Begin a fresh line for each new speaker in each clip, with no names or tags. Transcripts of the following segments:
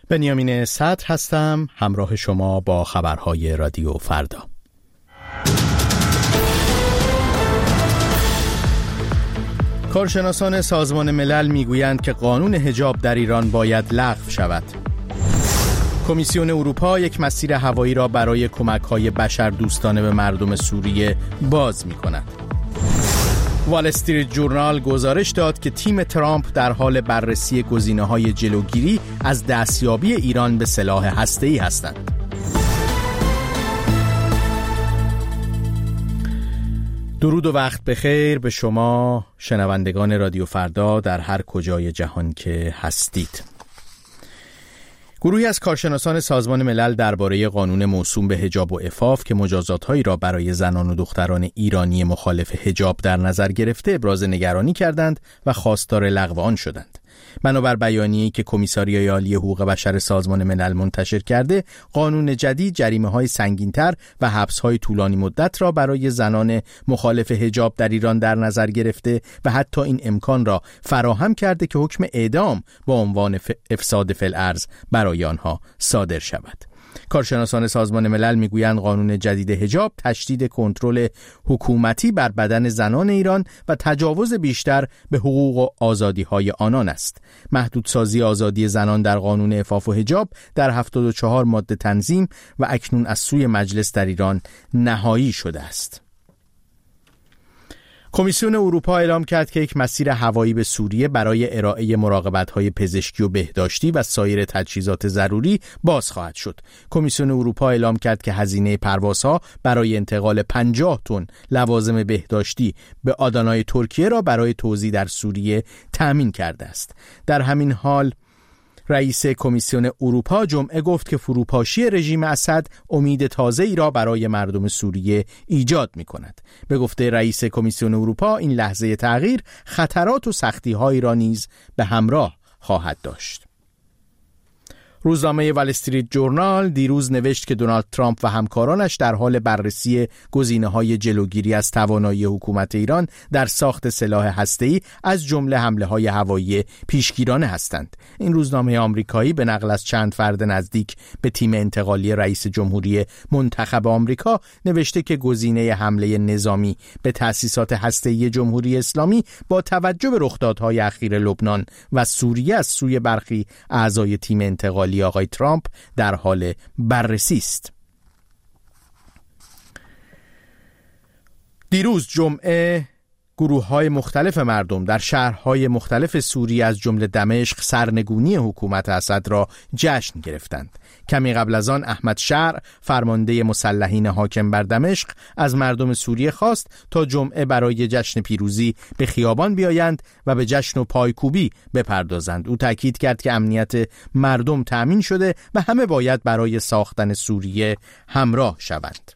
بنیامین صدر هستم، همراه شما با خبرهای رادیو فردا. کارشناسان سازمان ملل میگویند که قانون حجاب در ایران باید لغو شود. کمیسیون اروپا یک مسیر هوایی را برای کمک‌های بشردوستانه به مردم سوریه باز می‌کند. وال استریت جورنال گزارش داد که تیم ترامپ در حال بررسی گزینه‌های جلوگیری از دستیابی ایران به سلاح هسته‌ای هستند. درود و وقت بخیر به شما شنوندگان رادیو فردا در هر کجای جهان که هستید. گروهی از کارشناسان سازمان ملل درباره قانون موسوم به حجاب و عفاف که مجازات‌هایی را برای زنان و دختران ایرانی مخالف حجاب در نظر گرفته ابراز نگرانی کردند و خواستار لغو آن شدند. بنابر بیانیه‌ای که کمیساریای عالی حقوق بشر سازمان ملل منتشر کرده، قانون جدید جریمه‌های سنگین‌تر و حبس‌های طولانی مدت را برای زنان مخالف حجاب در ایران در نظر گرفته و حتی این امکان را فراهم کرده که حکم اعدام با عنوان افساد فی الارض برای آنها صادر شود. کارشناسان سازمان ملل میگویند قانون جدید حجاب تشدید کنترل حکومتی بر بدن زنان ایران و تجاوز بیشتر به حقوق و آزادی‌های آنان است. محدودسازی آزادی زنان در قانون عفاف و حجاب در 74 ماده تنظیم و اکنون از سوی مجلس در ایران نهایی شده است. کمیسیون اروپا اعلام کرد که یک مسیر هوایی به سوریه برای ارائه مراقبت‌های پزشکی و بهداشتی و سایر تجهیزات ضروری باز خواهد شد. کمیسیون اروپا اعلام کرد که هزینه پروازها برای انتقال 50 تن لوازم بهداشتی به آدانای ترکیه را برای توزیع در سوریه تأمین کرده است. در همین حال رئیس کمیسیون اروپا جمعه گفت که فروپاشی رژیم اسد امید تازه‌ای را برای مردم سوریه ایجاد می‌کند. به گفته رئیس کمیسیون اروپا این لحظه تغییر خطرات و سختی‌هایی را نیز به همراه خواهد داشت. روزنامه وال استریت جورنال دیروز نوشت که دونالد ترامپ و همکارانش در حال بررسی گزینه‌های جلوگیری از توانایی حکومت ایران در ساخت سلاح هسته‌ای از جمله حمله‌های هوایی پیشگیرانه هستند. این روزنامه آمریکایی به نقل از چند فرد نزدیک به تیم انتقالی رئیس جمهوری منتخب آمریکا نوشته که گزینه حمله نظامی به تأسیسات هسته‌ای جمهوری اسلامی با توجه به رخدادهای اخیر لبنان و سوریه از سوی برخی اعضای تیم انتقالی آقای ترامپ در حال بررسی است. دیروز جمعه گروه‌های مختلف مردم در شهرهای مختلف سوریه از جمله دمشق سرنگونی حکومت اسد را جشن گرفتند. کمی قبل از آن احمد شرع فرمانده مسلحین حاکم بر دمشق از مردم سوریه خواست تا جمعه برای جشن پیروزی به خیابان بیایند و به جشن و پایکوبی بپردازند. او تاکید کرد که امنیت مردم تأمین شده و همه باید برای ساختن سوریه همراه شوند.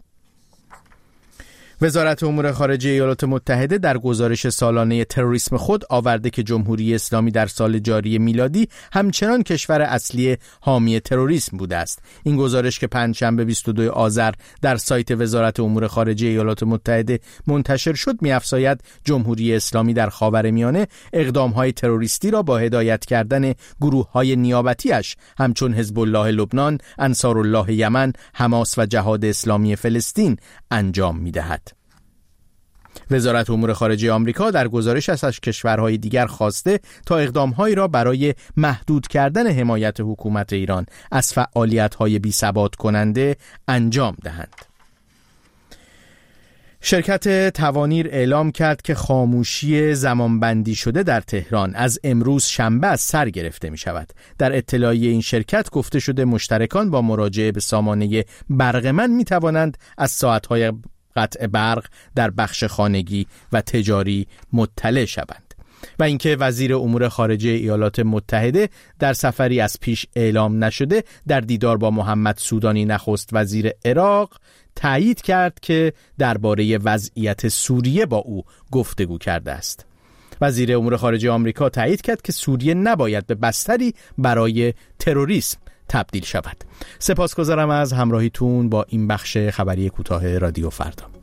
وزارت امور خارجه ایالات متحده در گزارش سالانه تروریسم خود آورده که جمهوری اسلامی در سال جاری میلادی همچنان کشور اصلی حامی تروریسم بوده است. این گزارش که پنجشنبه 22 آذر در سایت وزارت امور خارجه ایالات متحده منتشر شد می‌افزاید جمهوری اسلامی در خاورمیانه اقدام‌های تروریستی را با هدایت کردن گروه‌های نیابتی‌اش همچون حزب الله لبنان، انصارالله یمن، حماس و جهاد اسلامی فلسطین انجام می‌دهد. وزارت امور خارجه آمریکا در گزارش از کشورهای دیگر خواسته تا اقدامهایی را برای محدود کردن حمایت حکومت ایران از فعالیت‌های بی‌ثبات کننده انجام دهند. شرکت توانیر اعلام کرد که خاموشی زمانبندی شده در تهران از امروز شنبه از سر گرفته می شود. در اطلاعیه این شرکت گفته شده مشترکان با مراجعه به سامانه برقمن می توانند از ساعت‌های قطع برق در بخش خانگی و تجاری مطلع شوند. و اینکه وزیر امور خارجه ایالات متحده در سفری از پیش اعلام نشده در دیدار با محمد سودانی نخست وزیر عراق تایید کرد که درباره وضعیت سوریه با او گفتگو کرده است. وزیر امور خارجه آمریکا تایید کرد که سوریه نباید به بستری برای تروریسم تبدیل شود. سپاسگزارم از همراهیتون با این بخش خبری کوتاه رادیو فردا.